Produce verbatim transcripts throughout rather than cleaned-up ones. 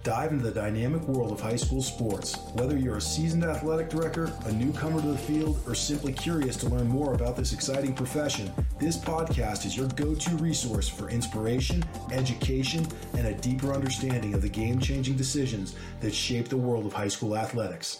Dive into the dynamic world of high school sports. Whether you're a seasoned athletic director, a newcomer to the field, or simply curious to learn more about this exciting profession, this podcast is your go-to resource for inspiration, education, and a deeper understanding of the game-changing decisions that shape the world of high school athletics.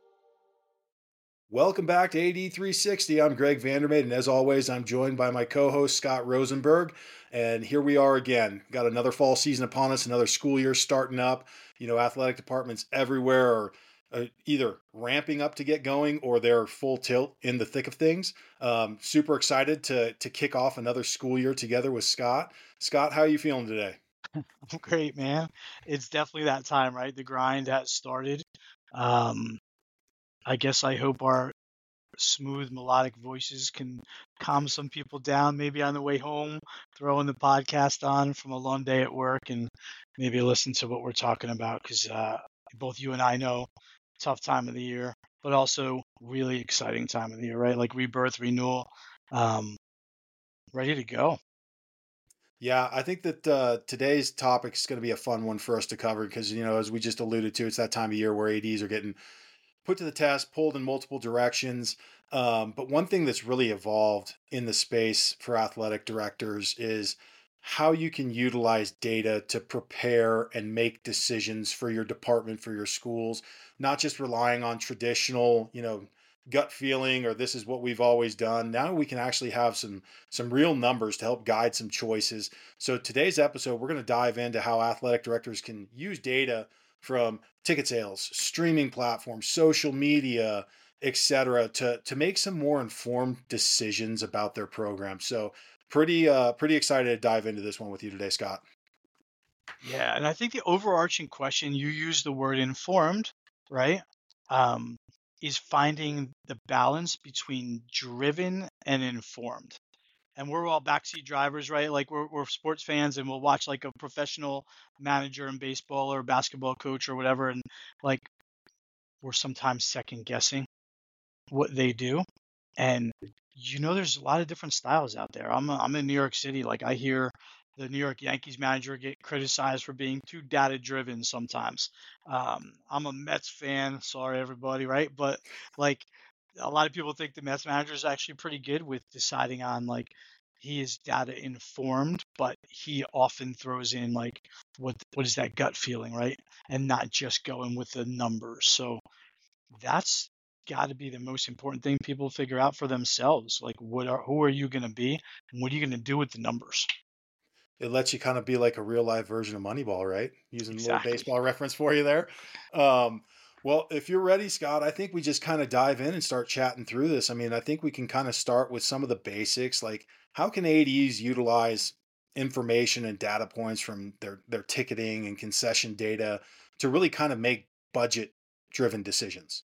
Welcome back to A D three sixty. I'm Greg Vandermeer, and as always, I'm joined by my co-host, Scott Rosenberg. And here we are again. Got another fall season upon us, another school year starting up. You know, athletic departments everywhere are uh, either ramping up to get going or they're full tilt in the thick of things. Um, super excited to to kick off another school year together with Scott. Scott, how are you feeling today? Great, man. It's definitely that time, right? The grind has started. Um, I guess I hope our smooth melodic voices can calm some people down, maybe on the way home, throwing the podcast on from a long day at work and maybe listen to what we're talking about because uh, both you and I know tough time of the year, but also really exciting time of the year, right? Like rebirth, renewal, um, ready to go. Yeah, I think that uh, today's topic is going to be a fun one for us to cover because, you know, as we just alluded to, it's that time of year where A Ds are getting put to the test, pulled in multiple directions. Um, but one thing that's really evolved in the space for athletic directors is how you can utilize data to prepare and make decisions for your department, for your schools, not just relying on traditional, you know, gut feeling or this is what we've always done. Now we can actually have some some real numbers to help guide some choices. So today's episode, we're going to dive into how athletic directors can use data from ticket sales, streaming platforms, social media, et cetera, to, to make some more informed decisions about their program. So pretty uh, pretty excited to dive into this one with you today, Scott. Yeah, and I think the overarching question, you use the word informed, right? Um, is finding the balance between driven and informed. And we're all backseat drivers, right? Like we're we're sports fans and we'll watch like a professional manager in baseball or basketball coach or whatever, and like we're sometimes second guessing what they do. And you know, there's a lot of different styles out there. I'm I'm in New York City. Like I hear the New York Yankees manager get criticized for being too data driven sometimes. Um, I'm a Mets fan. Sorry, everybody, right? But like a lot of people think the Mets manager is actually pretty good with deciding on like he is data informed, but he often throws in like what what is that gut feeling, right? And not just going with the numbers. So that's got to be the most important thing people figure out for themselves. Like, what are who are you going to be, and what are you going to do with the numbers? It lets you kind of be like a real life version of Moneyball, right? Using a little Exactly. baseball reference for you there. Um, well, if you're ready, Scott, I think we just kind of dive in and start chatting through this. I mean, I think we can kind of start with some of the basics, like how can A Ds utilize information and data points from their their ticketing and concession data to really kind of make budget driven decisions?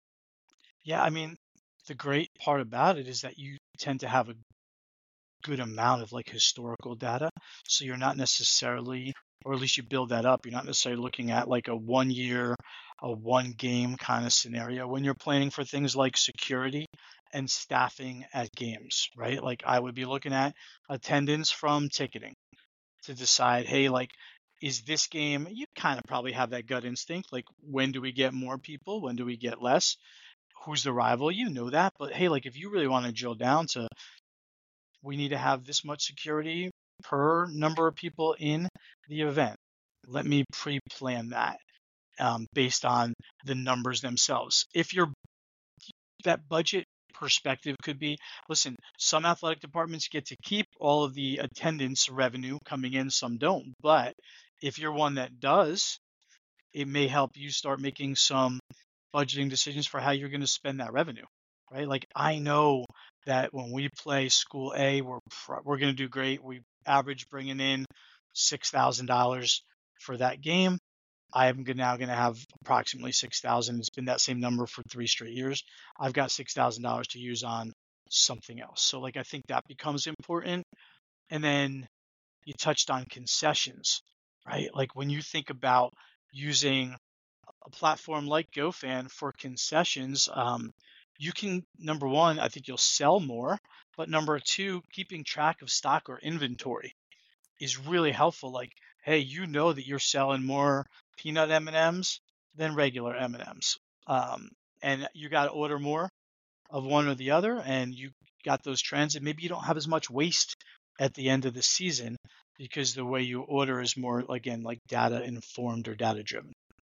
Yeah, I mean, the great part about it is that you tend to have a good amount of like historical data. So you're not necessarily, or at least you build that up, you're not necessarily looking at like a one year, a one game kind of scenario when you're planning for things like security and staffing at games, right? Like I would be looking at attendance from ticketing to decide, hey, like, is this game, you kind of probably have that gut instinct, like when do we get more people? When do we get less? Who's the rival? You know that. But hey, like if you really want to drill down to we need to have this much security per number of people in the event. Let me pre-plan that um, based on the numbers themselves. If you're that budget perspective could be, listen, some athletic departments get to keep all of the attendance revenue coming in, some don't. But if you're one that does, it may help you start making some budgeting decisions for how you're going to spend that revenue, right? Like I know that when we play school A, we're we're going to do great. We average bringing in six thousand dollars for that game. I am now going to have approximately six thousand. It's been that same number for three straight years. I've got six thousand dollars to use on something else. So like I think that becomes important. And then you touched on concessions, right? Like when you think about using a platform like GoFan for concessions, um, you can, number one, I think you'll sell more, but number two, keeping track of stock or inventory is really helpful. Like, hey, you know that you're selling more peanut M and M's than regular M and M's. Um, and you got to order more of one or the other, and you got those trends, and maybe you don't have as much waste at the end of the season because the way you order is more, again, like data informed or data driven.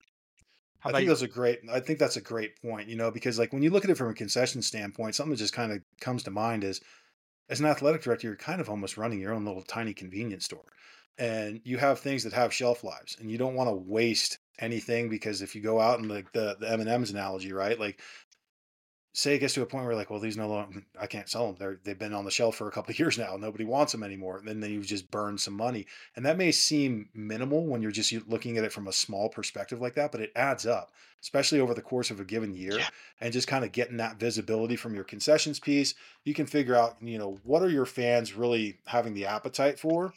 How I about think you? that's a great I think that's a great point, you know, because like when you look at it from a concession standpoint, something that just kind of comes to mind is as an athletic director, you're kind of almost running your own little tiny convenience store. And you have things that have shelf lives and you don't want to waste anything because if you go out and like the the M and M's analogy, right? Like say it gets to a point where like, well, these no longer, I can't sell them. They're, they've been on the shelf for a couple of years now. Nobody wants them anymore. And then you just burn some money. And that may seem minimal when you're just looking at it from a small perspective like that, but it adds up, especially over the course of a given year. Yeah. And just kind of getting that visibility from your concessions piece, you can figure out, you know, what are your fans really having the appetite for,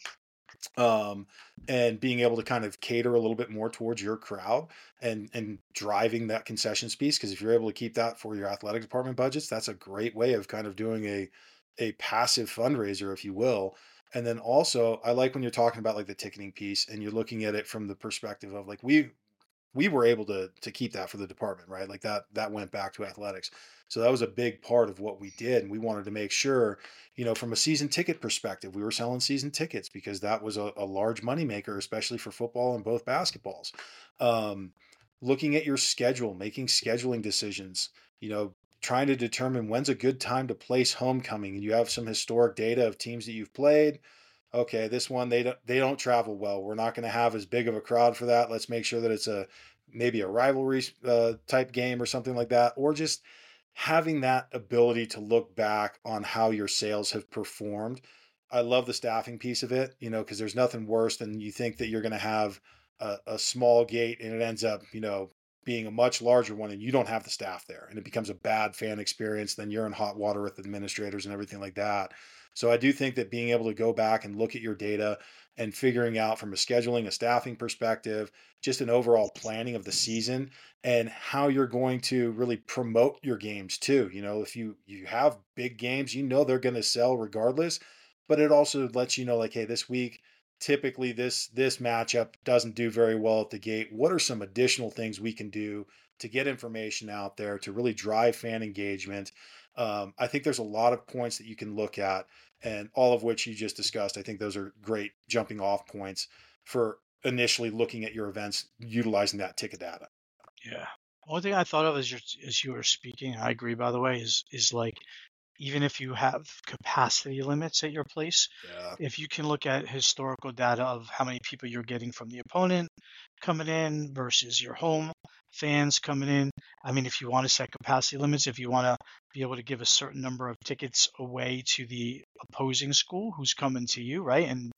um, and being able to kind of cater a little bit more towards your crowd and and driving that concessions piece. Because if you're able to keep that for your athletic department budgets, that's a great way of kind of doing a a passive fundraiser, if you will. And then also, I like when you're talking about like the ticketing piece and you're looking at it from the perspective of like we we were able to to keep that for the department, right? Like that that went back to athletics. So that was a big part of what we did. And we wanted to make sure, you know, from a season ticket perspective, we were selling season tickets because that was a, a large moneymaker, especially for football and both basketballs. Um, looking at your schedule, making scheduling decisions, you know, trying to determine when's a good time to place homecoming. And you have some historic data of teams that you've played. Okay, this one they don't they don't travel well. We're not going to have as big of a crowd for that. Let's make sure that it's a maybe a rivalry uh, type game or something like that, or just having that ability to look back on how your sales have performed. I love the staffing piece of it, you know, because there's nothing worse than you think that you're going to have a, a small gate and it ends up, you know, being a much larger one and you don't have the staff there and it becomes a bad fan experience. Then you're in hot water with administrators and everything like that. So I do think that being able to go back and look at your data and figuring out from a scheduling, a staffing perspective, just an overall planning of the season and how you're going to really promote your games too. You know, if you you have big games, you know they're going to sell regardless, but it also lets you know like, hey, this week typically this this matchup doesn't do very well at the gate. What are some additional things we can do to get information out there to really drive fan engagement? Um, I think there's a lot of points that you can look at, and all of which you just discussed. I think those are great jumping off points for initially looking at your events utilizing that ticket data. Yeah. One thing I thought of as you as you were speaking, I agree by the way, is is like even if you have capacity limits at your place, Yeah, if you can look at historical data of how many people you're getting from the opponent coming in versus your home fans coming in. I mean, if you want to set capacity limits, if you want to be able to give a certain number of tickets away to the opposing school who's coming to you, right? And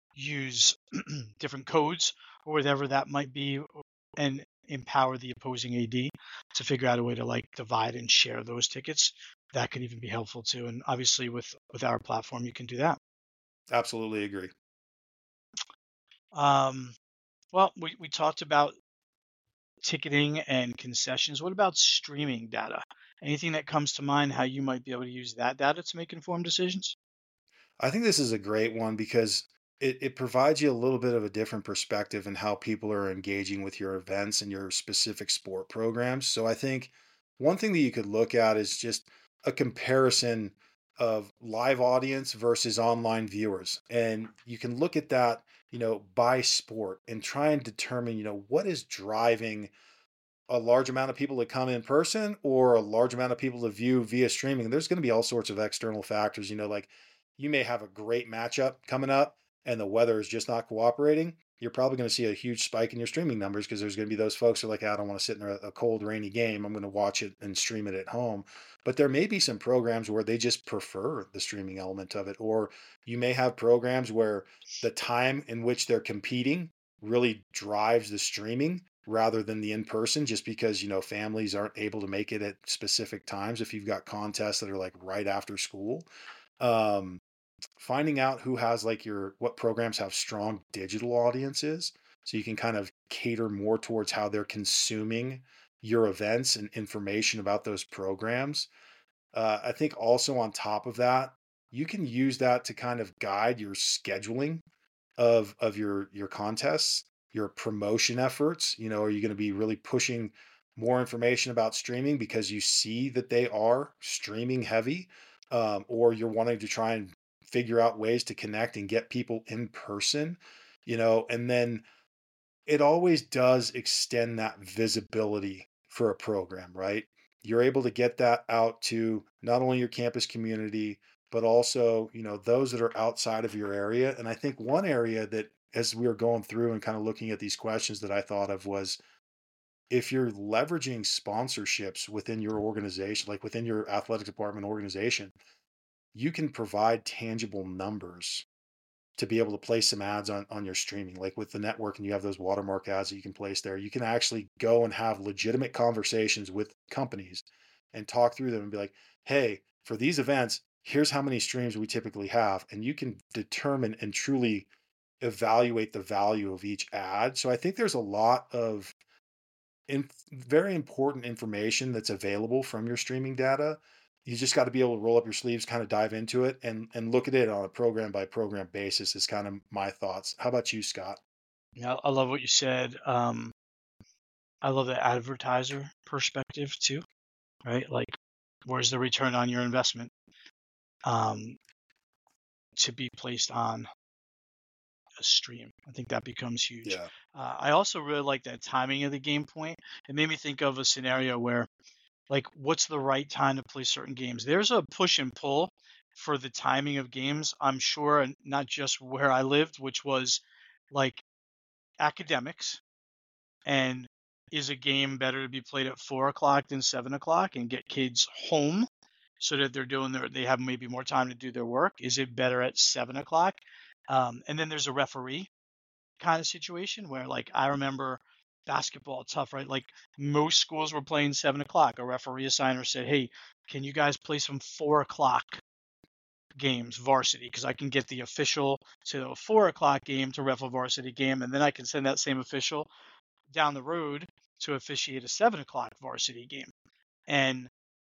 use different codes or whatever that might be and empower the opposing A D to figure out a way to like divide and share those tickets. That could even be helpful too. And obviously with with our platform, you can do that. absolutely agree. Um, well, we, we talked about ticketing and concessions. What about streaming data? Anything that comes to mind how you might be able to use that data to make informed decisions? I think this is a great one because it, it provides you a little bit of a different perspective in how people are engaging with your events and your specific sport programs. So I think one thing that you could look at is just a comparison of live audience versus online viewers. And you can look at that, you know, by sport and try and determine, you know, what is driving a large amount of people to come in person or a large amount of people to view via streaming. There's going to be all sorts of external factors. You know, like you may have a great matchup coming up and the weather is just not cooperating. You're probably going to see a huge spike in your streaming numbers because there's going to be those folks who are like, "Ah, I don't want to sit in a, a cold, rainy game. I'm going to watch it and stream it at home." But there may be some programs where they just prefer the streaming element of it. Or you may have programs where the time in which they're competing really drives the streaming rather than the in person just because you know families aren't able to make it at specific times if you've got contests that are like right after school. um Finding out who has like your what programs have strong digital audiences so you can kind of cater more towards how they're consuming your events and information about those programs. uh, I think also on top of that you can use that to kind of guide your scheduling of of your your contests. your promotion efforts? You know, are you going to be really pushing more information about streaming because you see that they are streaming heavy, um, or you're wanting to try and figure out ways to connect and get people in person, you know, and then it always does extend that visibility for a program, right? You're able to get that out to not only your campus community, but also, you know, those that are outside of your area. And I think one area that, as we were going through and kind of looking at these questions, that I thought of was, if you're leveraging sponsorships within your organization, like within your athletic department organization, you can provide tangible numbers to be able to place some ads on on your streaming. Like with the network, and you have those watermark ads that you can place there, you can actually go and have legitimate conversations with companies and talk through them and be like, hey, for these events, here's how many streams we typically have, and you can determine and truly evaluate the value of each ad. So I think there's a lot of in, very important information that's available from your streaming data. You just got to be able to roll up your sleeves, kind of dive into it, and and look at it on a program by program basis. Is kind of my thoughts. How about you, Scott? Yeah, I love what you said. Um, I love the advertiser perspective too, right? Like, where's the return on your investment um, to be placed on a stream? I think that becomes huge. Yeah. Uh, I also really like that timing of the game point. It made me think of a scenario where, like, what's the right time to play certain games? There's a push and pull for the timing of games, I'm sure, and not just where I lived, which was like academics. And is a game better to be played at four o'clock than seven o'clock and get kids home so that they're doing their, they have maybe more time to do their work? Is it better at seven o'clock? Um, and then there's a referee kind of situation where, like, I remember basketball, tough, right? Like, most schools were playing seven o'clock. A referee assigner said, hey, can you guys play some four o'clock games, varsity? Because I can get the official to a four o'clock game to ref a varsity game, and then I can send that same official down the road to officiate a seven o'clock varsity game. And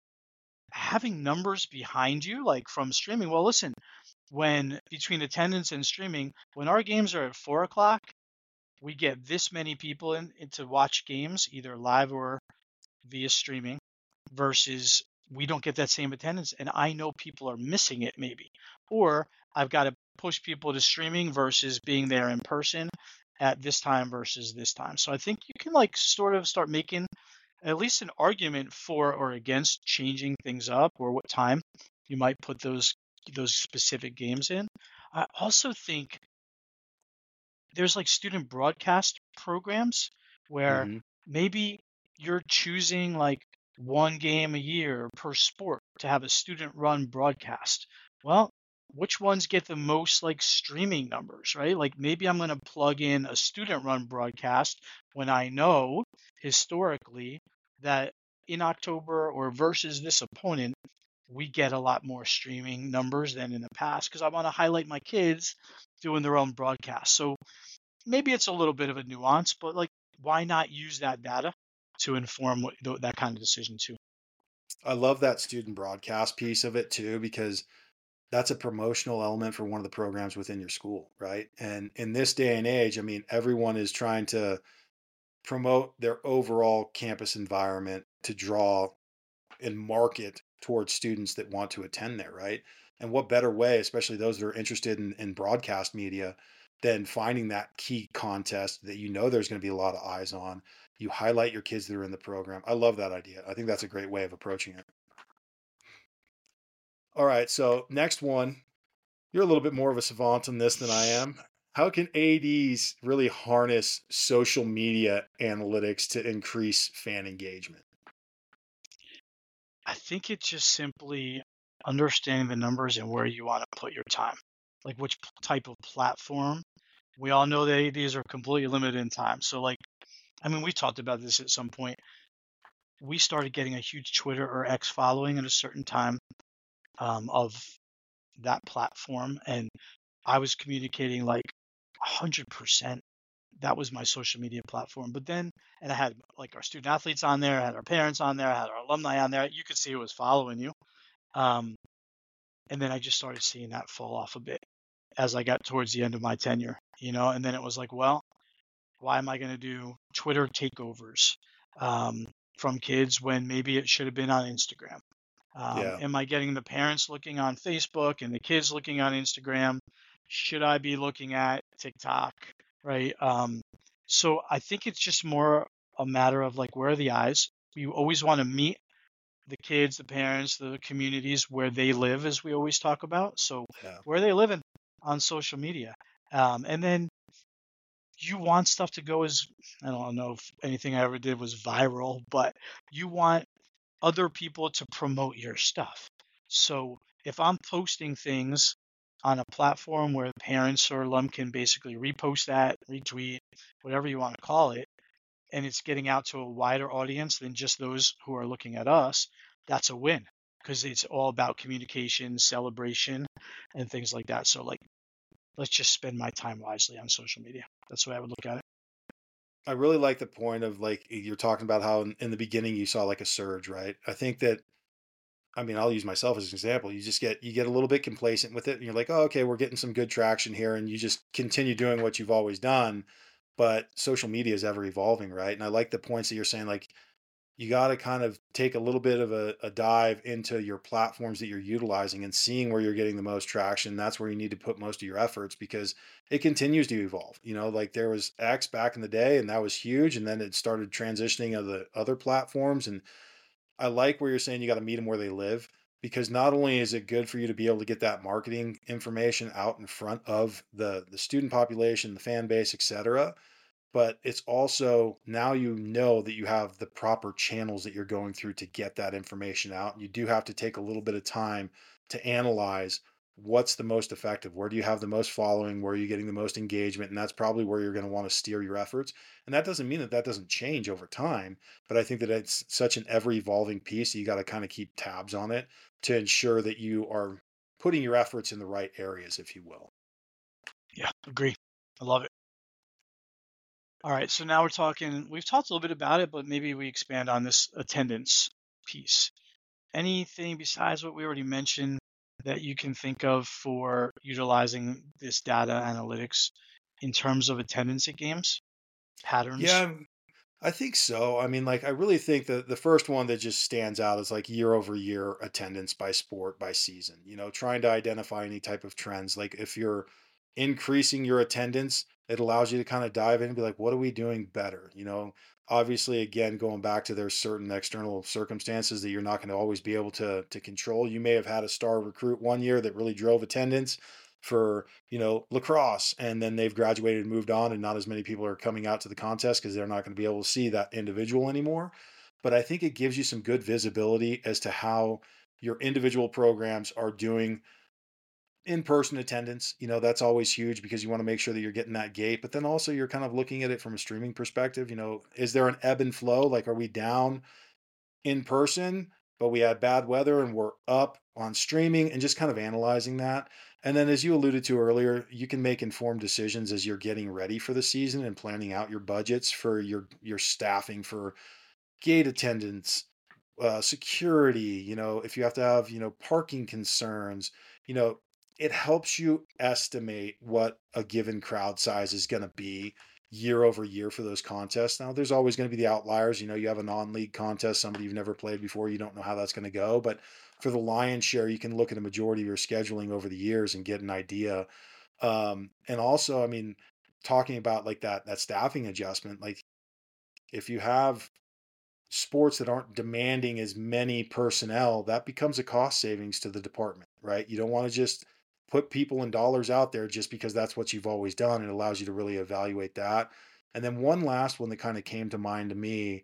having numbers behind you, like from streaming, well, listen, when between attendance and streaming, when our games are at four o'clock, we get this many people in, in to watch games, either live or via streaming, versus we don't get that same attendance. And I know people are missing it maybe. Or I've got to push people to streaming versus being there in person at this time versus this time. So I think you can, like, sort of start making at least an argument for or against changing things up, or what time you might put those those specific games in. I also think there's like student broadcast programs where Hmm. maybe you're choosing like one game a year per sport to have a student run broadcast. Well, which ones get the most like streaming numbers, right? Like, maybe I'm going to plug in a student run broadcast when I know historically that in October or versus this opponent, we get a lot more streaming numbers than in the past because I want to highlight my kids doing their own broadcast. So maybe it's a little bit of a nuance, but like, why not use that data to inform what, th- that kind of decision too? I love that student broadcast piece of it too, because that's a promotional element for one of the programs within your school, right? And in this day and age, I mean, everyone is trying to promote their overall campus environment to draw and market towards students that want to attend there, right? And what better way, especially those that are interested in, in broadcast media, than finding that key contest that you know there's going to be a lot of eyes on. You highlight your kids that are in the program. I love that idea. I think that's a great way of approaching it. All right, so next one, you're a little bit more of a savant on this than I am. How can A Ds really harness social media analytics to increase fan engagement? I think it's just simply understanding the numbers and where you want to put your time, like which p- type of platform. We all know that these are completely limited in time. So, like, I mean, we talked about this at some point. We started getting a huge Twitter or X following at a certain time um, of that platform, and I was communicating like one hundred percent. That was my social media platform. But then, and I had like our student athletes on there, I had our parents on there, I had our alumni on there. You could see who was following you. Um, and then I just started seeing that fall off a bit as I got towards the end of my tenure, you know. And then it was like, well, Why am I going to do Twitter takeovers um, from kids when maybe it should have been on Instagram? Um, Yeah. am I getting the parents looking on Facebook and the kids looking on Instagram? Should I be looking at TikTok? Right. Um, so I think it's just more a matter of like, where are the eyes? You always want to meet the kids, the parents, the communities where they live, as we always talk about. So Yeah. where are they living on social media? Um, and then you want stuff to go as, I don't know if anything I ever did was viral, but you want other people to promote your stuff. So if I'm posting things on a platform where parents or alum can basically repost that, retweet, whatever you want to call it, and it's getting out to a wider audience than just those who are looking at us, that's a win because it's all about communication, celebration, and things like that. So like, let's just spend my time wisely on social media. That's the way I would look at it. I really like the point of like you're talking about how in, in the beginning you saw like a surge, right? I think that I mean, I'll use myself as an example. You just get you get a little bit complacent with it and you're like, "Oh, okay, we're getting some good traction here," and you just continue doing what you've always done. But social media is ever evolving, right? And I like the points that you're saying like you got to kind of take a little bit of a, a dive into your platforms that you're utilizing and seeing where you're getting the most traction. That's where you need to put most of your efforts because it continues to evolve. You know, like there was X back in the day and that was huge. And then it started transitioning of the other platforms. And I like where you're saying you got to meet them where they live because not only is it good for you to be able to get that marketing information out in front of the the student population, the fan base, et cetera, but it's also now you know that you have the proper channels that you're going through to get that information out. You do have to take a little bit of time to analyze what's the most effective. Where do you have the most following? Where are you getting the most engagement? And that's probably where you're going to want to steer your efforts. And that doesn't mean that that doesn't change over time, but I think that it's such an ever evolving piece. You got to kind of keep tabs on it to ensure that you are putting your efforts in the right areas, if you will. Yeah, agree. I love it. All right, so now we're talking, we've talked a little bit about it, but maybe we expand on this attendance piece. Anything besides what we already mentioned that you can think of for utilizing this data analytics in terms of attendance at games, patterns? Yeah, I think so. I mean, like, I really think that the first one that just stands out is like year over year attendance by sport by season, you know, trying to identify any type of trends. Like, if you're increasing your attendance, it allows you to kind of dive in and be like, what are we doing better? You know, obviously, again, going back to there's certain external circumstances that you're not going to always be able to, to control. You may have had a star recruit one year that really drove attendance for you know lacrosse and then they've graduated and moved on and not as many people are coming out to the contest because they're not going to be able to see that individual anymore, but I think it gives you some good visibility as to how your individual programs are doing in-person attendance. You know that's always huge because you want to make sure that you're getting that gate, but then also you're kind of looking at it from a streaming perspective. You know is there an ebb and flow? Like, are we down in person, but we had bad weather and we're up on streaming, and just kind of analyzing that. And then, as you alluded to earlier, you can make informed decisions as you're getting ready for the season and planning out your budgets for your your staffing for gate attendance, uh, security. You know, if you have to have you know parking concerns, you know, it helps you estimate what a given crowd size is going to be year over year for those contests. Now, there's always going to be the outliers. You know, you have a non-league contest, somebody you've never played before, you don't know how that's going to go. But for the lion's share, you can look at a majority of your scheduling over the years and get an idea. Um, and also, I mean, talking about like that that staffing adjustment, like if you have sports that aren't demanding as many personnel, that becomes a cost savings to the department, right? You don't want to just put people and dollars out there just because that's what you've always done. It allows you to really evaluate that. And then one last one that kind of came to mind to me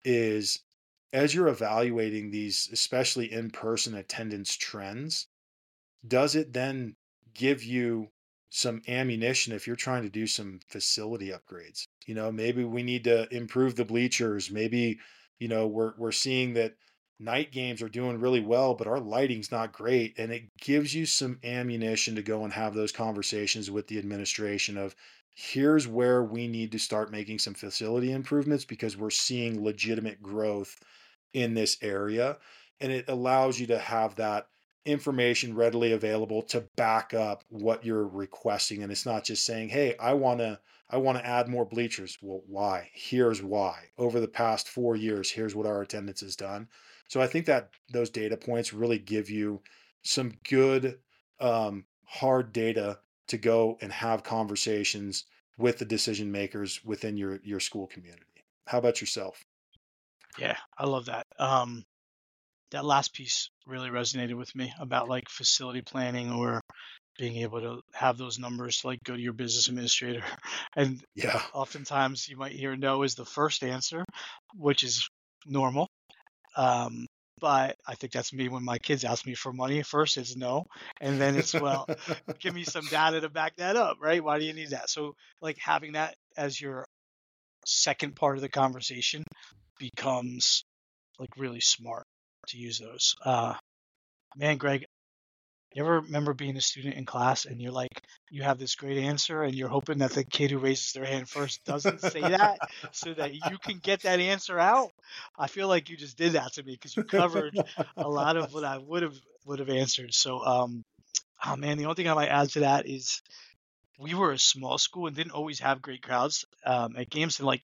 is as you're evaluating these, especially in person attendance trends, does it then give you some ammunition if you're trying to do some facility upgrades? You know, maybe we need to improve the bleachers. Maybe, you know, we're we're seeing that night games are doing really well, but our lighting's not great. And it gives you some ammunition to go and have those conversations with the administration of here's where we need to start making some facility improvements because we're seeing legitimate growth in this area. And it allows you to have that information readily available to back up what you're requesting. And it's not just saying, hey, I want to I want to add more bleachers. Well, why? Here's why. Over the past four years, here's what our attendance has done. So I think that those data points really give you some good um, hard data to go and have conversations with the decision makers within your your school community. How about yourself? Yeah, I love that. Um, that last piece really resonated with me about like facility planning or being able to have those numbers to like go to your business administrator. And Yeah. oftentimes you might hear no is the first answer, which is normal. Um, but I think that's me when my kids ask me for money. First it's no, and then it's, well, give me some data to back that up, right? Why do you need that? So like having that as your second part of the conversation becomes like really smart to use those. Uh, man, Greg, you ever remember being a student in class and you're like, you have this great answer and you're hoping that the kid who raises their hand first doesn't say that so that you can get that answer out? I feel like you just did that to me because you covered a lot of what I would have would have answered. So, um, oh man, the only thing I might add to that is we were a small school and didn't always have great crowds um, at games, and like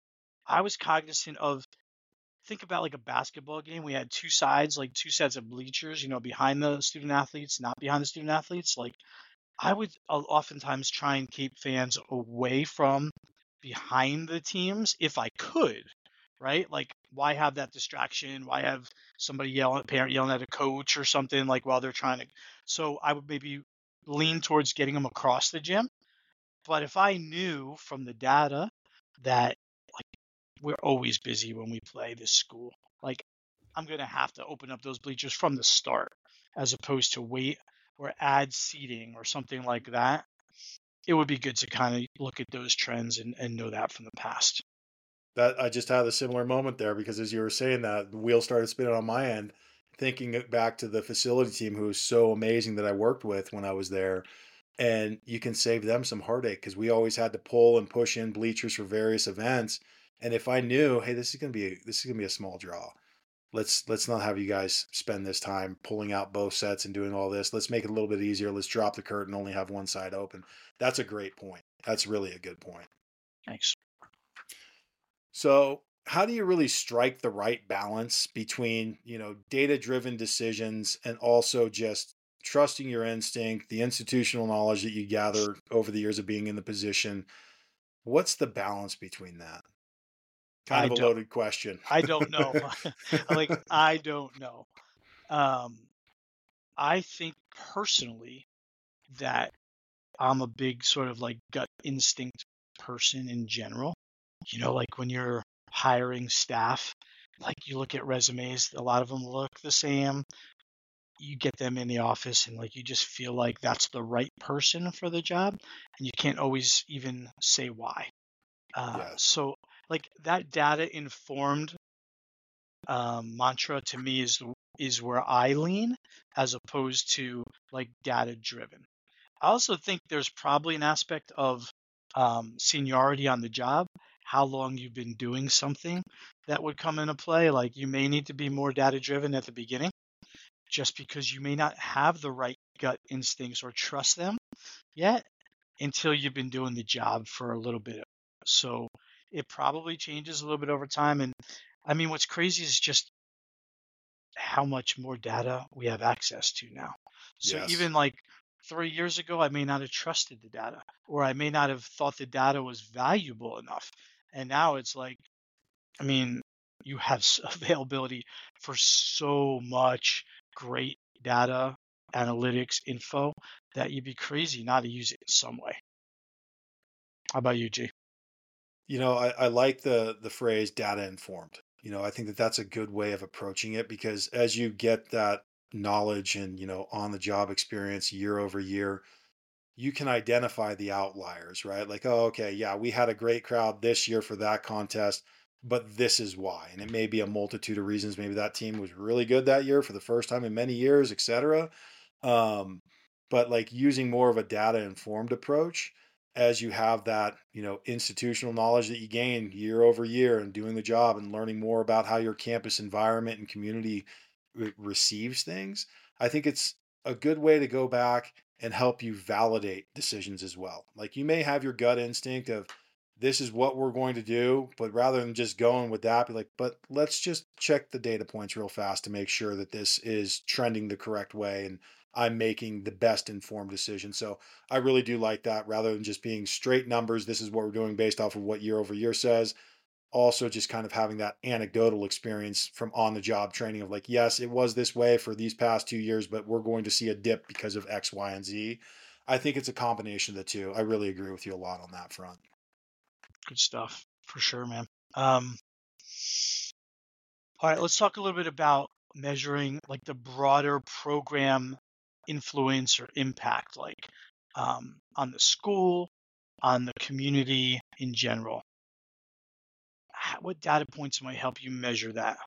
I was cognizant of, think about like a basketball game. We had two sides, like two sets of bleachers, you know, behind the student athletes, not behind the student athletes. Like I would o- oftentimes try and keep fans away from behind the teams if I could, right? Like why have that distraction? Why have somebody yelling, parent yelling at a coach or something like while they're trying to. So I would maybe lean towards getting them across the gym. But if I knew from the data that we're always busy when we play this school. Like, I'm going to have to open up those bleachers from the start as opposed to wait or add seating or something like that. It would be good to kind of look at those trends and, and know that from the past. That I just had a similar moment there because as you were saying that, the wheel started spinning on my end, thinking it back to the facility team who was so amazing that I worked with when I was there. And you can save them some heartache because we always had to pull and push in bleachers for various events. And if I knew, hey, this is gonna be this is gonna be a small draw. Let's let's not have you guys spend this time pulling out both sets and doing all this. Let's make it a little bit easier. Let's drop the curtain, only have one side open. That's a great point. That's really a good point. Thanks. So, how do you really strike the right balance between, you know, data-driven decisions and also just trusting your instinct, the institutional knowledge that you gather over the years of being in the position? What's the balance between that? Kind I of a don't. loaded question. I don't know. Like I don't know. Um, I think personally that I'm a big sort of like gut instinct person in general. You know, like when you're hiring staff, like you look at resumes, a lot of them look the same. You get them in the office and like you just feel like that's the right person for the job, and you can't always even say why. Uh, Yes. so like that data informed um, mantra to me is the, is where I lean as opposed to like data driven. I also think there's probably an aspect of um, seniority on the job, how long you've been doing something that would come into play. Like you may need to be more data driven at the beginning just because you may not have the right gut instincts or trust them yet until you've been doing the job for a little bit. So it probably changes a little bit over time. And I mean, what's crazy is just how much more data we have access to now. So Yes. even like three years ago, I may not have trusted the data, or I may not have thought the data was valuable enough. And now it's like, I mean, you have s- availability for so much great data, analytics, info that you'd be crazy not to use it in some way. How about you, G? You know, I, I like the the phrase data informed. You know, I think that that's a good way of approaching it because as you get that knowledge and, you know, on the job experience year over year, you can identify the outliers, right? Like, oh, okay, yeah, we had a great crowd this year for that contest, but this is why. And it may be a multitude of reasons. Maybe that team was really good that year for the first time in many years, et cetera. Um, but like using more of a data informed approach as you have that, you know, institutional knowledge that you gain year over year and doing the job and learning more about how your campus environment and community re- receives things. I think it's a good way to go back and help you validate decisions as well. Like you may have your gut instinct of this is what we're going to do, but rather than just going with that, be like, but let's just check the data points real fast to make sure that this is trending the correct way and I'm making the best informed decision. So I really do like that rather than just being straight numbers. This is what we're doing based off of what year over year says. Also, just kind of having that anecdotal experience from on the job training of like, yes, it was this way for these past two years, but we're going to see a dip because of X, Y, and Z. I think it's a combination of the two. I really agree with you a lot on that front. Good stuff for sure, man. Um, all right, let's talk a little bit about measuring like the broader program influence or impact, like um, on the school, on the community in general. How, what data points might help you measure that?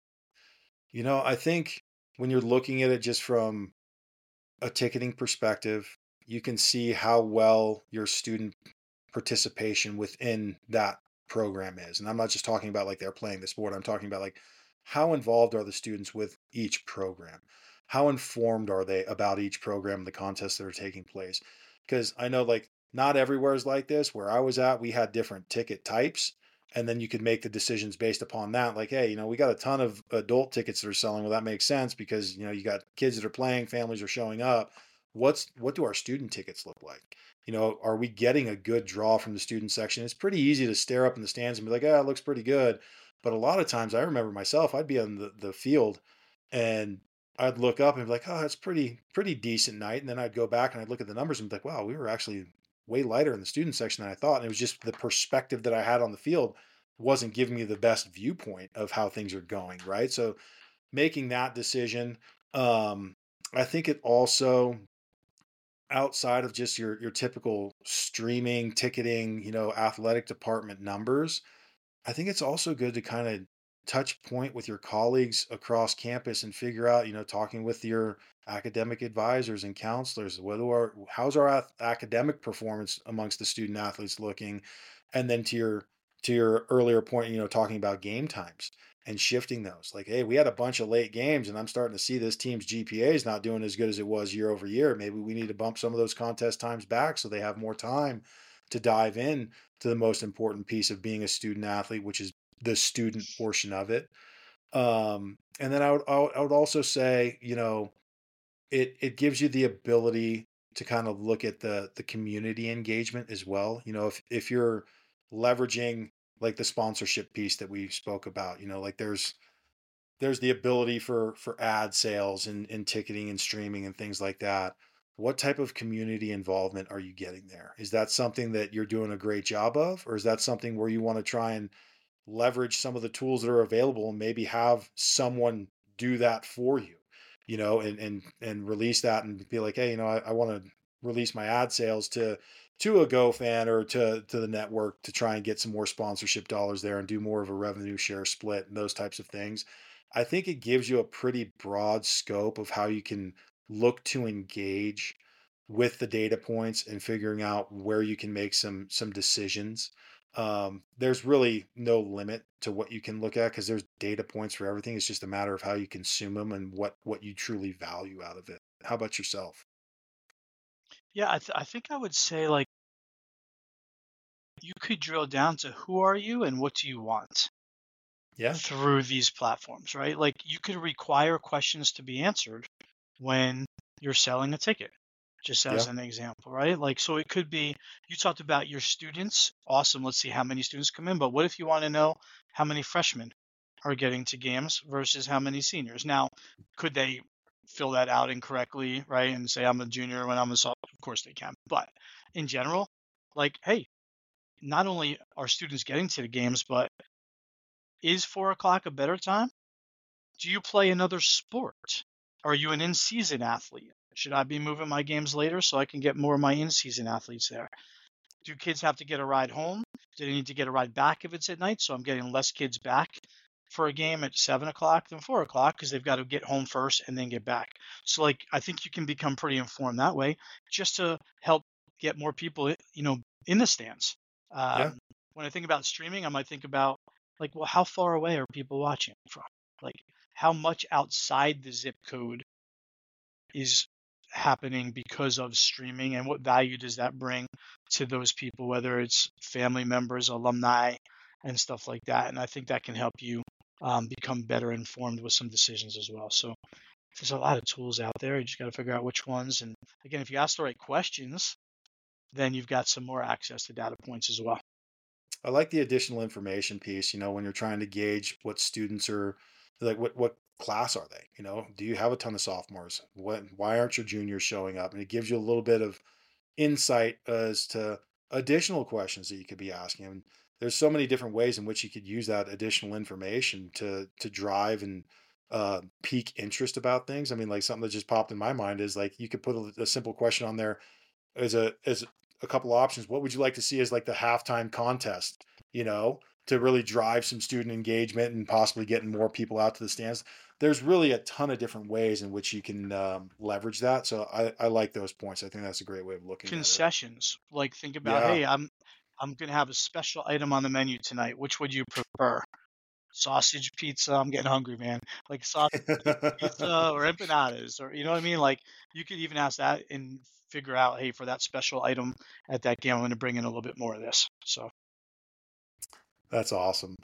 You know, I think when you're looking at it just from a ticketing perspective, you can see how well your student participation within that program is. And I'm not just talking about like they're playing the sport. I'm talking about like how involved are the students with each program? How informed are they about each program and the contests that are taking place? Because I know like not everywhere is like this. Where I was at, we had different ticket types. And then you could make the decisions based upon that. Like, hey, you know, we got a ton of adult tickets that are selling. Well, that makes sense because, you know, you got kids that are playing, families are showing up. What's what do our student tickets look like? You know, are we getting a good draw from the student section? It's pretty easy to stare up in the stands and be like, ah, it looks pretty good. But a lot of times I remember myself, I'd be on the, the field and I'd look up and be like, oh, that's pretty, pretty decent night. And then I'd go back and I'd look at the numbers and be like, wow, we were actually way lighter in the student section than I thought. And it was just the perspective that I had on the field wasn't giving me the best viewpoint of how things are going. Right. So making that decision, um, I think it also outside of just your your typical streaming, ticketing, you know, athletic department numbers, I think it's also good to kind of touch point with your colleagues across campus and figure out, you know, talking with your academic advisors and counselors, what do our how's our ath- academic performance amongst the student athletes looking, and then to your to your earlier point, you know, talking about game times and shifting those. Like, hey, we had a bunch of late games, and I'm starting to see this team's G P A is not doing as good as it was year over year. Maybe we need to bump some of those contest times back so they have more time to dive in to the most important piece of being a student athlete, which is the student portion of it. Um, and then I would, I would I would also say, you know, it it gives you the ability to kind of look at the the community engagement as well. You know, if if you're leveraging like the sponsorship piece that we spoke about, you know, like there's there's the ability for for ad sales and, and ticketing and streaming and things like that. What type of community involvement are you getting there? Is that something that you're doing a great job of, or is that something where you want to try and leverage some of the tools that are available and maybe have someone do that for you, you know, and and and release that and be like, hey, you know, I, I want to release my ad sales to to a Go fan or to to the network to try and get some more sponsorship dollars there and do more of a revenue share split and those types of things. I think it gives you a pretty broad scope of how you can look to engage with the data points and figuring out where you can make some some decisions. Um, there's really no limit to what you can look at because there's data points for everything. It's just a matter of how you consume them and what what you truly value out of it. How about yourself? Yeah, I, th- I think I would say like you could drill down to who are you and what do you want Yeah, through these platforms, right? Like you could require questions to be answered when you're selling a ticket, just as yeah, an example, right? Like, so it could be you talked about your students. Awesome. Let's see how many students come in. But what if you want to know how many freshmen are getting to games versus how many seniors? Now, could they fill that out incorrectly, right? And say I'm a junior when I'm a sophomore? Of course they can. But in general, like, hey, not only are students getting to the games, but is four o'clock a better time? Do you play another sport? Are you an in-season athlete? Should I be moving my games later so I can get more of my in-season athletes there? Do kids have to get a ride home? Do they need to get a ride back if it's at night? So I'm getting less kids back for a game at seven o'clock than four o'clock because they've got to get home first and then get back. So like I think you can become pretty informed that way, just to help get more people, you know, in the stands. yeah, Um, when I think about streaming, I might think about like, well, how far away are people watching from? Like, how much outside the zip code is happening because of streaming and what value does that bring to those people, whether it's family members, alumni, and stuff like that. And I think that can help you um, become better informed with some decisions as well. So there's a lot of tools out there. You just got to figure out which ones. And again, if you ask the right questions, then you've got some more access to data points as well. I like the additional information piece, you know, when you're trying to gauge what students are like, what what class are they? You know, do you have a ton of sophomores? What why aren't your juniors showing up? And it gives you a little bit of insight as to additional questions that you could be asking. And there's so many different ways in which you could use that additional information to to drive and uh, pique interest about things. I mean, like something that just popped in my mind is like you could put a, a simple question on there as a as a couple options. What would you like to see as like the halftime contest? You know, to really drive some student engagement and possibly getting more people out to the stands. There's really a ton of different ways in which you can um, leverage that. So I, I like those points. I think that's a great way of looking at it. Concessions, like think about, Yeah. hey, I'm I'm gonna have a special item on the menu tonight. Which would you prefer? Sausage pizza. I'm getting hungry, man. Like sausage pizza or empanadas, or you know what I mean? Like you could even ask that and figure out, hey, for that special item at that game, I'm going to bring in a little bit more of this. So That's awesome.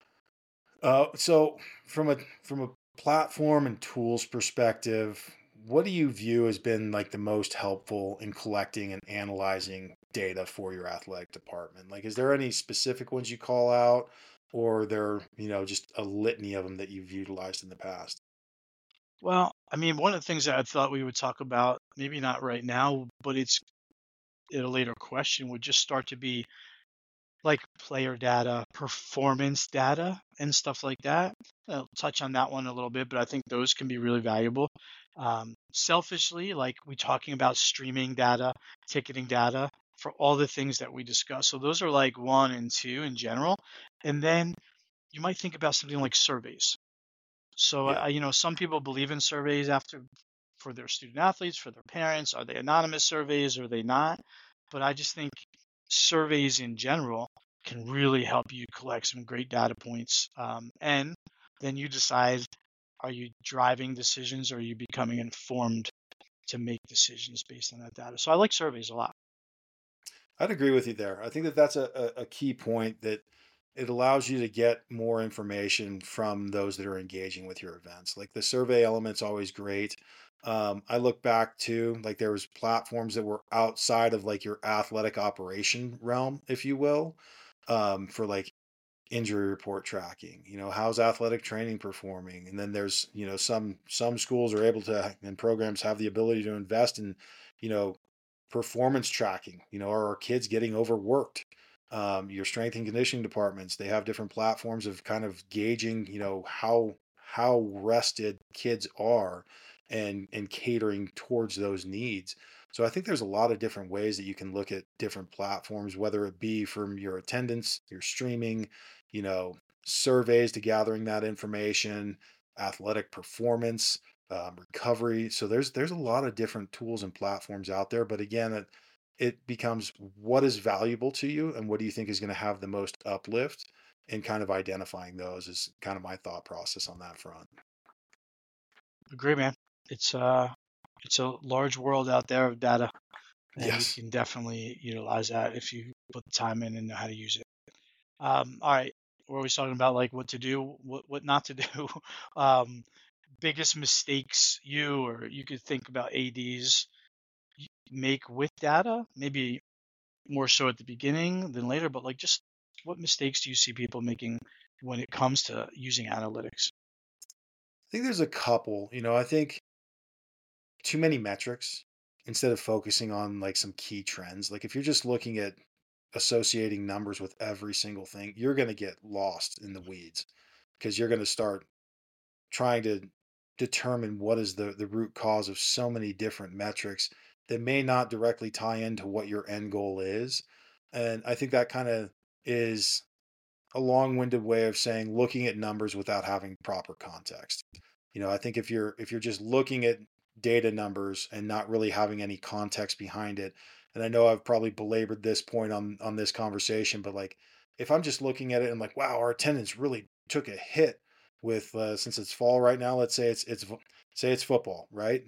Uh, so from a from a platform and tools perspective, what do you view as been like the most helpful in collecting and analyzing data for your athletic department? Like, is there any specific ones you call out, or there, you know, just a litany of them that you've utilized in the past? well, I mean, one of the things that I thought we would talk about, maybe not right now, but it's in a later question, would just start to be like player data, performance data, and stuff like that. I'll touch on that one a little bit, but I think those can be really valuable. Um, selfishly, like we talking about streaming data, ticketing data for all the things that we discussed. So those are like one and two in general. And then you might think about something like surveys. So, Yeah. uh, you know, some people believe in surveys after for their student athletes, for their parents. Are they anonymous surveys? Or are they not? But I just think surveys in general can really help you collect some great data points. Um, and then you decide, are you driving decisions or are you becoming informed to make decisions based on that data? So I like surveys a lot. I'd agree with you there. I think that that's a, a, a key point that it allows you to get more information from those that are engaging with your events. Like the survey element's always great. Um, I look back to like there was platforms that were outside of like your athletic operation realm, if you will, um, for like injury report tracking. You know, how's athletic training performing? And then there's, you know, some some schools are able to and programs have the ability to invest in, you know, performance tracking. You know, are our kids getting overworked? Um, your strength and conditioning departments, they have different platforms of kind of gauging, you know, how how rested kids are and and catering towards those needs. So I think there's a lot of different ways that you can look at different platforms, whether it be from your attendance, your streaming, you know, surveys to gathering that information, athletic performance, um, recovery. So there's there's a lot of different tools and platforms out there. But again, it it becomes what is valuable to you and what do you think is going to have the most uplift, and kind of identifying those is kind of my thought process on that front. Agree, man. It's uh, it's a large world out there of data, and you Yes. can definitely utilize that if you put the time in and know how to use it. Um, all right, we're always talking about like what to do, what what not to do. Um, biggest mistakes you or you could think about A Ds y- make with data, maybe more so at the beginning than later, but like just what mistakes do you see people making when it comes to using analytics? I think there's a couple, you know, I think too many metrics instead of focusing on like some key trends. Like if you're just looking at associating numbers with every single thing, you're going to get lost in the weeds because you're going to start trying to determine what is the the root cause of so many different metrics that may not directly tie into what your end goal is. And I think that kind of is a long-winded way of saying looking at numbers without having proper context. You know, I think if you're if you're just looking at data numbers and not really having any context behind it, and I know I've probably belabored this point on on this conversation, but like if I'm just looking at it and like, wow, our attendance really took a hit with uh, since it's fall right now. Let's say it's it's say it's football, right?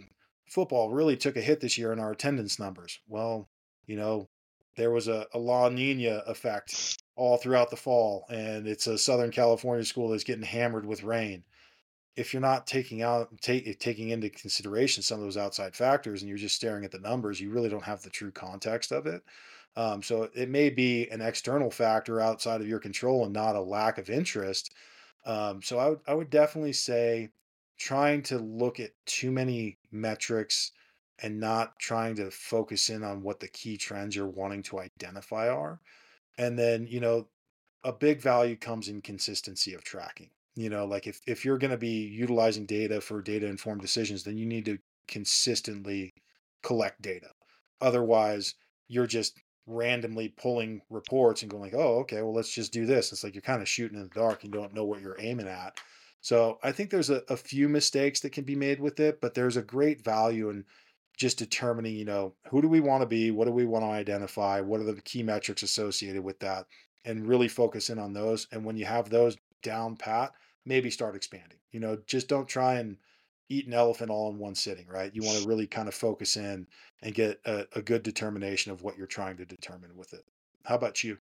football really took a hit this year in our attendance numbers. Well, you know, there was a, a La Nina effect all throughout the fall, and it's a Southern California school that's getting hammered with rain. If you're not taking out take, taking into consideration some of those outside factors and you're just staring at the numbers, you really don't have the true context of it. Um, so it may be an external factor outside of your control and not a lack of interest. Um, so I would I would definitely say trying to look at too many metrics and not trying to focus in on what the key trends you're wanting to identify are. And then, you know, a big value comes in consistency of tracking. You know, like if, if you're going to be utilizing data for data informed decisions, then you need to consistently collect data. Otherwise, you're just randomly pulling reports and going like, oh, okay, well, let's just do this. It's like you're kind of shooting in the dark and don't know what you're aiming at. So I think there's a, a few mistakes that can be made with it, but there's a great value in just determining, you know, who do we want to be? What do we want to identify? What are the key metrics associated with that? And really focus in on those. And when you have those down pat, maybe start expanding. You know, just don't try and eat an elephant all in one sitting, right? You want to really kind of focus in and get a, a good determination of what you're trying to determine with it. How about you?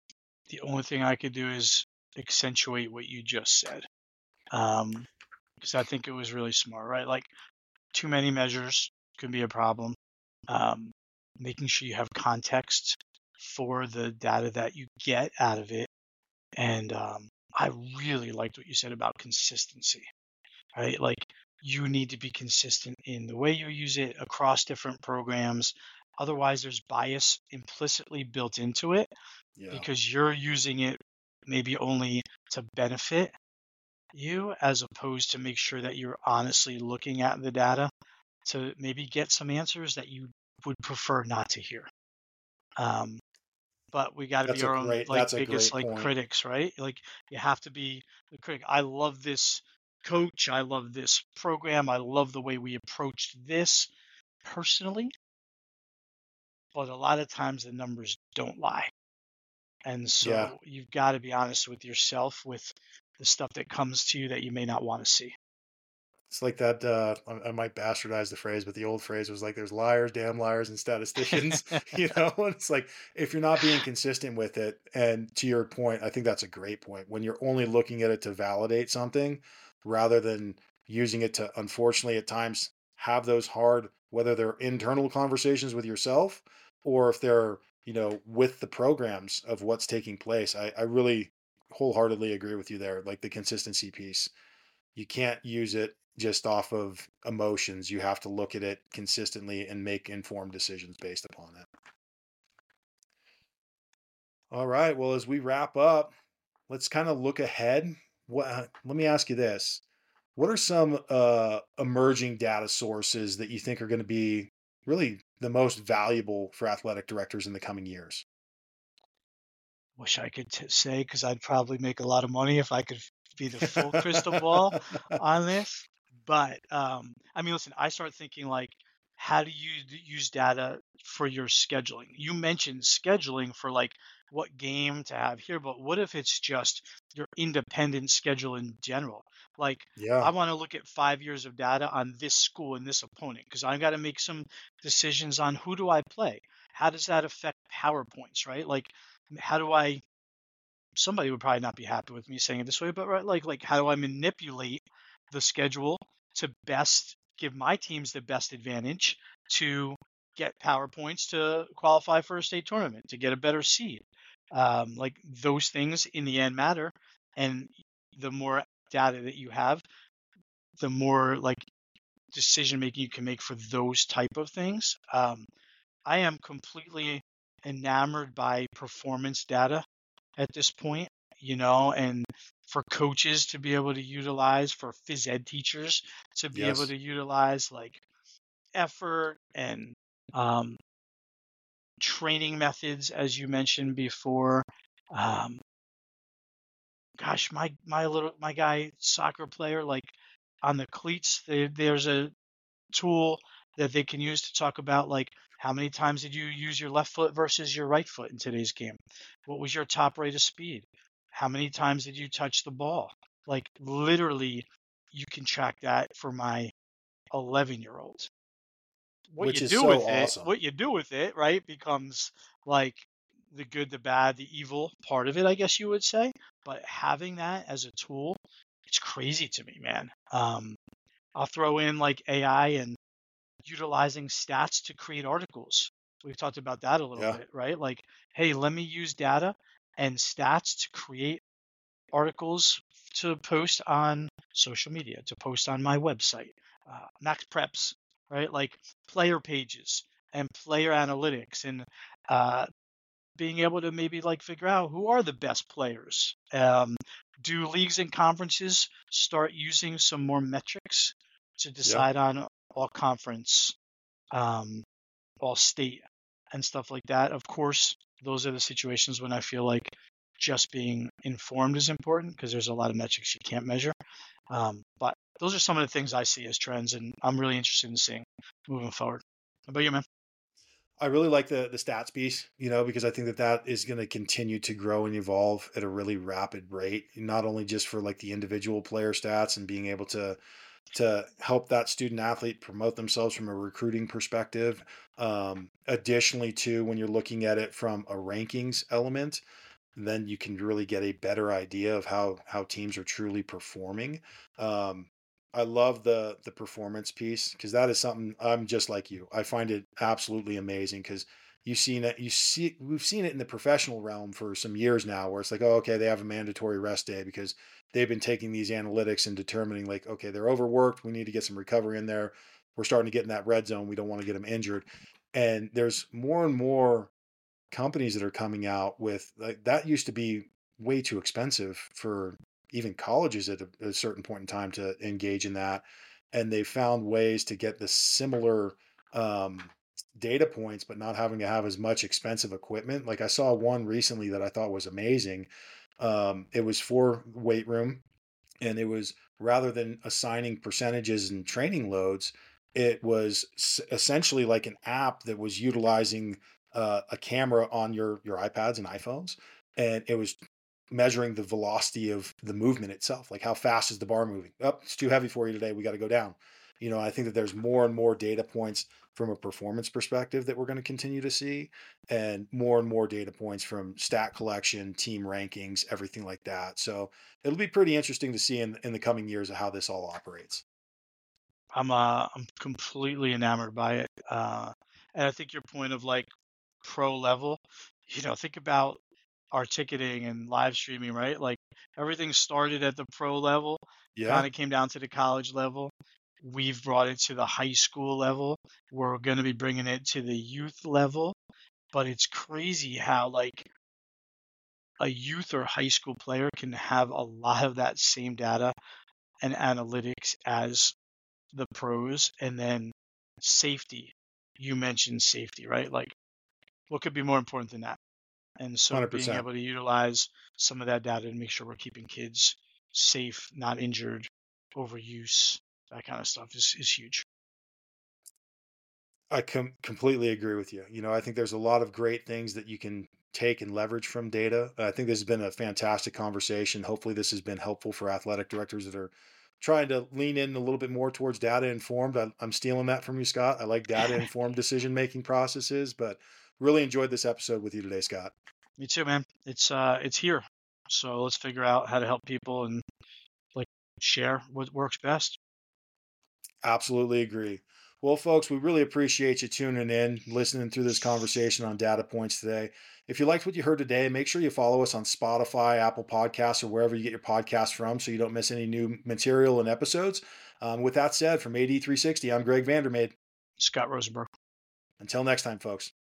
The only thing I could do is accentuate what you just said. Um, because I think it was really smart, right? Like too many measures can be a problem. Um, making sure you have context for the data that you get out of it. And um, I really liked what you said about consistency, right? Like you need to be consistent in the way you use it across different programs. Otherwise, there's bias implicitly built into it Yeah. because you're using it maybe only to benefit you as opposed to make sure that you're honestly looking at the data to maybe get some answers that you would prefer not to hear. Um, but we got to That's be a our own great like that's a biggest great like point. critics, right? Like you have to be the critic. I love this coach. I love this program. I love the way we approached this personally. But a lot of times the numbers don't lie. And Yeah. so you've got to be honest with yourself with the stuff that comes to you that you may not want to see. It's like that, uh, I, I might bastardize the phrase, but the old phrase was like, there's liars, damn liars, and statisticians, you know? And it's like, if you're not being consistent with it, and to your point, I think that's a great point. When you're only looking at it to validate something rather than using it to, unfortunately, at times have those hard, whether they're internal conversations with yourself or if they're, you know, with the programs of what's taking place. I, I really wholeheartedly agree with you there, like the consistency piece. You can't use it just off of emotions. You have to look at it consistently and make informed decisions based upon it. All right. Well, as we wrap up, let's kind of look ahead. What, uh, let me ask you this. What are some uh, emerging data sources that you think are going to be really the most valuable for athletic directors in the coming years? Wish I could t- say because I'd probably make a lot of money if I could f- be the full crystal ball on this. But um, I mean, listen, I start thinking like, how do you d- use data for your scheduling? You mentioned scheduling for like what game to have here, but what if it's just your independent schedule in general? Like, Yeah. I want to look at five years of data on this school and this opponent because I got to make some decisions on who do I play. How does that affect PowerPoints, right? Like, how do I somebody would probably not be happy with me saying it this way, but right, like like how do I manipulate the schedule to best give my teams the best advantage to get power points to qualify for a state tournament, to get a better seed. Um, like those things in the end matter, and the more data that you have, the more like decision making you can make for those type of things. Um, I am completely enamored by performance data at this point, you know, and for coaches to be able to utilize, for phys ed teachers to be able Yes. to utilize like effort and um, training methods, as you mentioned before. Um, gosh, my my little my guy soccer player, like on the cleats, there, there's a tool that they can use to talk about like how many times did you use your left foot versus your right foot in today's game? What was your top rate of speed? How many times did you touch the ball? Like literally, you can track that for my eleven year old. what which you is do so with it, awesome. what you do with it, right, becomes like the good, the bad, the evil part of it, I guess you would say. But having that as a tool, it's crazy to me, man. Um, I'll throw in like A I and utilizing stats to create articles. We've talked about that a little Yeah. bit, right? Like, hey, let me use data and stats to create articles to post on social media, to post on my website, uh, Max Preps, right? Like player pages and player analytics and uh, being able to maybe like figure out who are the best players. Um, do leagues and conferences start using some more metrics to Yeah. decide on all conference, um, all state, and stuff like that? Of course, those are the situations when I feel like just being informed is important because there's a lot of metrics you can't measure. Um, but those are some of the things I see as trends, and I'm really interested in seeing moving forward. How about you, man? I really like the the stats piece, you know, because I think that that is going to continue to grow and evolve at a really rapid rate, not only just for like the individual player stats and being able to to help that student athlete promote themselves from a recruiting perspective. Um, additionally, too, when you're looking at it from a rankings element, then you can really get a better idea of how how teams are truly performing. Um, I love the the performance piece because that is something I'm just like you. I find it absolutely amazing because you've seen it. You see, we've seen it in the professional realm for some years now, where it's like, oh, okay, they have a mandatory rest day because they've been taking these analytics and determining, like, okay, they're overworked. We need to get some recovery in there. We're starting to get in that red zone. We don't want to get them injured. And there's more and more companies that are coming out with like that used to be way too expensive for even colleges at a, a certain point in time to engage in that, and they found ways to get the similar um, data points but not having to have as much expensive equipment. Like I saw one recently that I thought was amazing. Um, it was for weight room, and it was, rather than assigning percentages and training loads, it was essentially like an app that was utilizing uh, a camera on your your iPads and iPhones, and it was measuring the velocity of the movement itself, like how fast is the bar moving. Oh, it's too heavy for you today, we got to go down. You know, I think that there's more and more data points from a performance perspective that we're going to continue to see, and more and more data points from stat collection, team rankings, everything like that. So it'll be pretty interesting to see in in the coming years of how this all operates. I'm uh I'm completely enamored by it. Uh, and I think your point of like pro level, you know, think about our ticketing and live streaming, right? Like everything started at the pro level, Yeah, kind of came down to the college level. We've brought it to the high school level. We're going to be bringing it to the youth level. But it's crazy how like a youth or high school player can have a lot of that same data and analytics as the pros, and then safety. You mentioned safety, right? Like, what could be more important than that? And so, being one hundred percent. able to utilize some of that data to make sure we're keeping kids safe, not injured, overuse, that kind of stuff is, is huge. I com- completely agree with you. You know, I think there's a lot of great things that you can take and leverage from data. I think this has been a fantastic conversation. Hopefully, this has been helpful for athletic directors that are trying to lean in a little bit more towards data informed. I, I'm stealing that from you, Scott. I like data informed decision making processes, but really enjoyed this episode with you today, Scott. Me too, man. It's uh, it's here. So let's figure out how to help people and like share what works best. Absolutely agree. Well, folks, we really appreciate you tuning in, listening through this conversation on data points today. If you liked what you heard today, make sure you follow us on Spotify, Apple Podcasts, or wherever you get your podcasts from so you don't miss any new material and episodes. Um, with that said, from A D three sixty, I'm Greg Vandermeed. Scott Rosenberg. Until next time, folks.